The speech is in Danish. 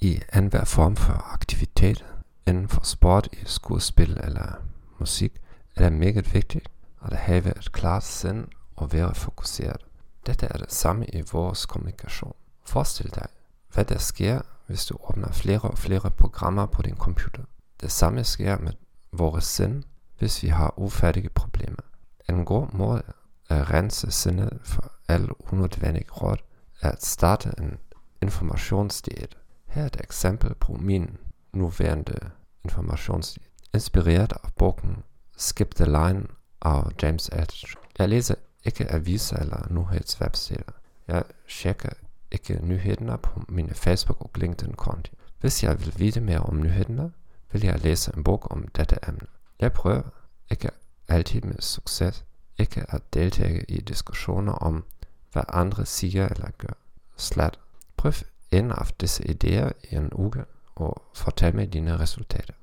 I enhver form for aktivitet inden for sport, i skuespil eller musik, er det mega vigtigt at have et klart sind og være fokuseret. Dette er det samme i vores kommunikation. Forestil dig, hvad der sker, hvis du åbner flere og flere programmer på din computer. Det samme sker med vores sind, hvis vi har ufærdige problemer. En god måde at rense sindet for alle unødvendige råd er at starte en informationsdiæt. Her er et eksempel på min nuværende informationsdiæt, inspireret af bogen Skip the Line af James Altucher. Jeg læser ikke aviser eller nyhedswebsider. Jeg tjekker ikke nyhederne på mine Facebook- og LinkedIn-konti. Hvis jeg vil vide mere om nyhederne, vil jeg læse en bog om dette emne. Jeg prøver ikke altid med succes ikke at deltage i diskussioner om, hvad andre siger eller gør. Prøv en af disse idéer i en uge og fortæl mig dine resultater.